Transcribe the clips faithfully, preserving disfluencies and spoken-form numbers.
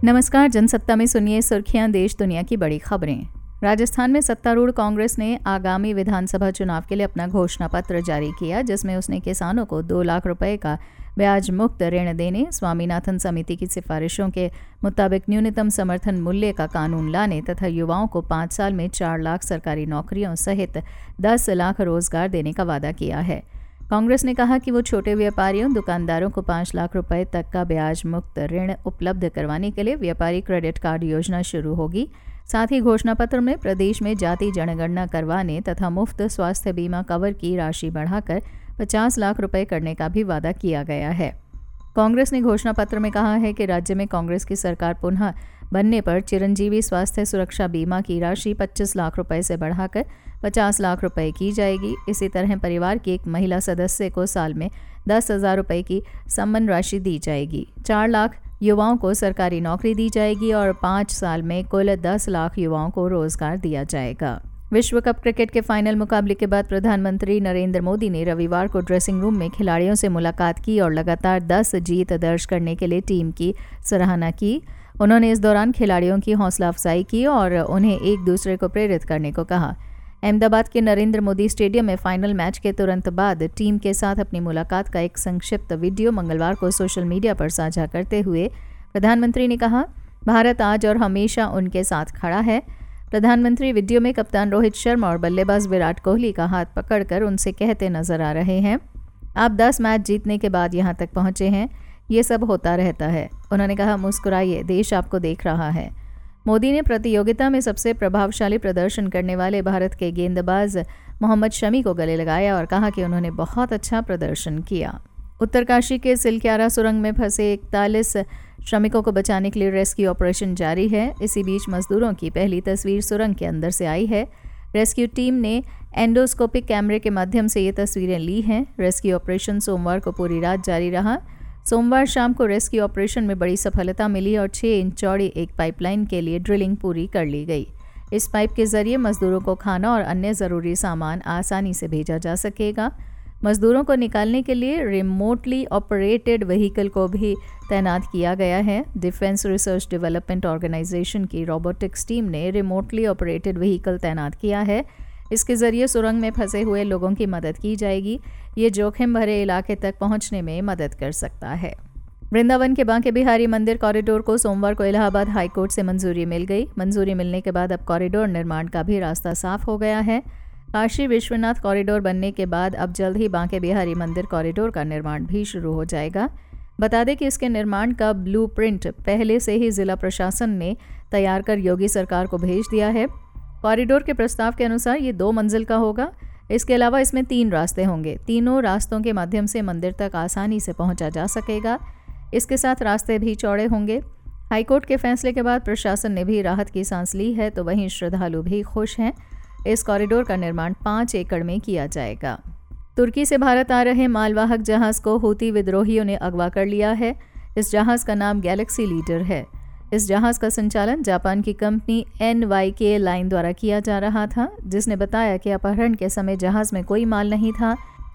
नमस्कार, जनसत्ता में सुनिए सुर्खियां देश दुनिया की बड़ी खबरें। राजस्थान में सत्तारूढ़ कांग्रेस ने आगामी विधानसभा चुनाव के लिए अपना घोषणा पत्र जारी किया, जिसमें उसने किसानों को दो लाख रुपए का ब्याज मुक्त ऋण देने, स्वामीनाथन समिति की सिफारिशों के मुताबिक न्यूनतम समर्थन मूल्य का कानून लाने तथा युवाओं को पाँच साल में चार लाख सरकारी नौकरियों सहित दस लाख रोजगार देने का वादा किया है। कांग्रेस ने कहा कि वो छोटे व्यापारियों, दुकानदारों को पाँच लाख रुपए तक का ब्याज मुक्त ऋण उपलब्ध करवाने के लिए व्यापारी क्रेडिट कार्ड योजना शुरू होगी। साथ ही घोषणा पत्र में प्रदेश में जाति जनगणना करवाने तथा मुफ्त स्वास्थ्य बीमा कवर की राशि बढ़ाकर पचास लाख रुपए करने का भी वादा किया गया है। कांग्रेस ने घोषणा पत्र में कहा है कि राज्य में कांग्रेस की सरकार पुनः बनने पर चिरंजीवी स्वास्थ्य सुरक्षा बीमा की राशि पच्चीस लाख रुपए से बढ़ाकर पचास लाख रुपए की जाएगी। इसी तरह परिवार की एक महिला सदस्य को साल में दस हजार रुपये की सम्मान राशि दी जाएगी। चार लाख युवाओं को सरकारी नौकरी दी जाएगी और पाँच साल में कुल दस लाख युवाओं को रोजगार दिया जाएगा। विश्व कप क्रिकेट के फाइनल मुकाबले के बाद प्रधानमंत्री नरेंद्र मोदी ने रविवार को ड्रेसिंग रूम में खिलाड़ियों से मुलाकात की और लगातार दस जीत दर्ज करने के लिए टीम की सराहना की। उन्होंने इस दौरान खिलाड़ियों की हौसला अफजाई की और उन्हें एक दूसरे को प्रेरित करने को कहा। अहमदाबाद के नरेंद्र मोदी स्टेडियम में फाइनल मैच के तुरंत बाद टीम के साथ अपनी मुलाकात का एक संक्षिप्त वीडियो मंगलवार को सोशल मीडिया पर साझा करते हुए प्रधानमंत्री ने कहा, भारत आज और हमेशा उनके साथ खड़ा है। प्रधानमंत्री वीडियो में कप्तान रोहित शर्मा और बल्लेबाज विराट कोहली का हाथ पकड़कर उनसे कहते नजर आ रहे हैं, आप दस मैच जीतने के बाद यहाँ तक पहुँचे हैं, ये सब होता रहता है। उन्होंने कहा, मुस्कुराइए, देश आपको देख रहा है। मोदी ने प्रतियोगिता में सबसे प्रभावशाली प्रदर्शन करने वाले भारत के गेंदबाज मोहम्मद शमी को गले लगाया और कहा कि उन्होंने बहुत अच्छा प्रदर्शन किया। उत्तरकाशी के सिलक्यारा सुरंग में फंसे इकतालीस श्रमिकों को बचाने के लिए रेस्क्यू ऑपरेशन जारी है। इसी बीच मजदूरों की पहली तस्वीर सुरंग के अंदर से आई है। रेस्क्यू टीम ने एंडोस्कोपिक कैमरे के माध्यम से ये तस्वीरें ली हैं। रेस्क्यू ऑपरेशन सोमवार को पूरी रात जारी रहा। सोमवार शाम को रेस्क्यू ऑपरेशन में बड़ी सफलता मिली और छह इंच चौड़ी एक पाइपलाइन के लिए ड्रिलिंग पूरी कर ली गई। इस पाइप के जरिए मजदूरों को खाना और अन्य ज़रूरी सामान आसानी से भेजा जा सकेगा। मजदूरों को निकालने के लिए रिमोटली ऑपरेटेड व्हीकल को भी तैनात किया गया है। डिफेंस रिसर्च डेवलपमेंट ऑर्गेनाइजेशन की रोबोटिक्स टीम ने रिमोटली ऑपरेटेड व्हीकल तैनात किया है। इसके जरिए सुरंग में फंसे हुए लोगों की मदद की जाएगी। ये जोखिम भरे इलाके तक पहुंचने में मदद कर सकता है। वृंदावन के बांके बिहारी मंदिर कॉरिडोर को सोमवार को इलाहाबाद हाईकोर्ट से मंजूरी मिल गई। मंजूरी मिलने के बाद अब कॉरिडोर निर्माण का भी रास्ता साफ हो गया है। काशी विश्वनाथ कॉरिडोर बनने के बाद अब जल्द ही बांके बिहारी मंदिर कॉरिडोर का निर्माण भी शुरू हो जाएगा। बता दें कि इसके निर्माण का ब्लूप्रिंट पहले से ही जिला प्रशासन ने तैयार कर योगी सरकार को भेज दिया है। कॉरिडोर के प्रस्ताव के अनुसार ये दो मंजिल का होगा। इसके अलावा इसमें तीन रास्ते होंगे। तीनों रास्तों के माध्यम से मंदिर तक आसानी से पहुंचा जा सकेगा। इसके साथ रास्ते भी चौड़े होंगे। हाईकोर्ट के फैसले के बाद प्रशासन ने भी राहत की सांस ली है, तो वहीं श्रद्धालु भी खुश हैं। इस कॉरिडोर का निर्माण पाँच एकड़ में किया जाएगा। तुर्की से भारत आ रहे मालवाहक जहाज को हूती विद्रोहियों ने अगवा कर लिया है। इस जहाज का नाम गैलेक्सी लीडर है। इस जहाज का संचालन जापान की company N Y K line द्वारा किया जा रहा था, जिसने बताया कि अपहरण के समय जहाज में कोई माल नहीं था।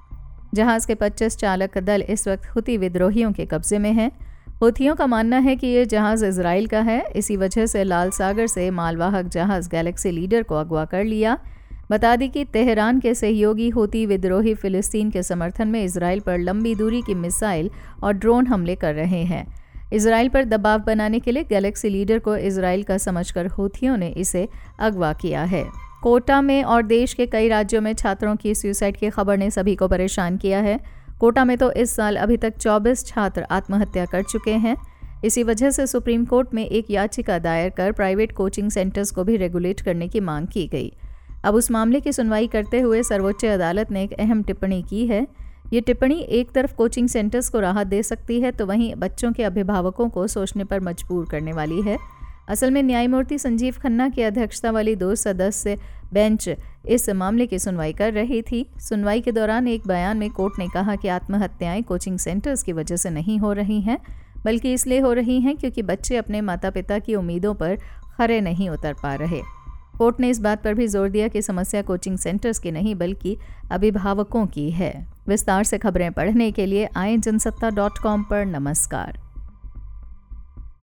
जहाज के पच्चीस चालक दल इस वक्त हूती विद्रोहियों के कब्जे में है। हूथियों का मानना है कि ये जहाज इजराइल का है। इसी वजह से लाल सागर से मालवाहक जहाज गैलेक्सी लीडर को अगवा कर लिया। बता दी कि तेहरान के सहयोगी हूती विद्रोही फिलिस्तीन के समर्थन में इजराइल पर लंबी दूरी की मिसाइल और ड्रोन हमले कर रहे हैं। इजराइल पर दबाव बनाने के लिए गैलेक्सी लीडर को इजराइल का समझकर हूथियों ने इसे अगवा किया है। कोटा में और देश के कई राज्यों में छात्रों की सुसाइड की खबर ने सभी को परेशान किया है। कोटा में तो इस साल अभी तक चौबीस छात्र आत्महत्या कर चुके हैं। इसी वजह से सुप्रीम कोर्ट में एक याचिका दायर कर प्राइवेट कोचिंग सेंटर्स को भी रेगुलेट करने की मांग की गई। अब उस मामले की सुनवाई करते हुए सर्वोच्च अदालत ने एक अहम टिप्पणी की है। ये टिप्पणी एक तरफ कोचिंग सेंटर्स को राहत दे सकती है, तो वहीं बच्चों के अभिभावकों को सोचने पर मजबूर करने वाली है। असल में न्यायमूर्ति संजीव खन्ना की अध्यक्षता वाली दो सदस्य बेंच इस मामले की सुनवाई कर रही थी। सुनवाई के दौरान एक बयान में कोर्ट ने कहा कि आत्महत्याएं कोचिंग सेंटर्स की वजह से नहीं हो रही हैं, बल्कि इसलिए हो रही हैं क्योंकि बच्चे अपने माता पिता की उम्मीदों पर खरे नहीं उतर पा रहे। कोर्ट ने इस बात पर भी जोर दिया कि समस्या कोचिंग सेंटर्स की नहीं बल्कि अभिभावकों की है। विस्तार से खबरें पढ़ने के लिए आए जनसत्ता डॉट कॉम पर। नमस्कार।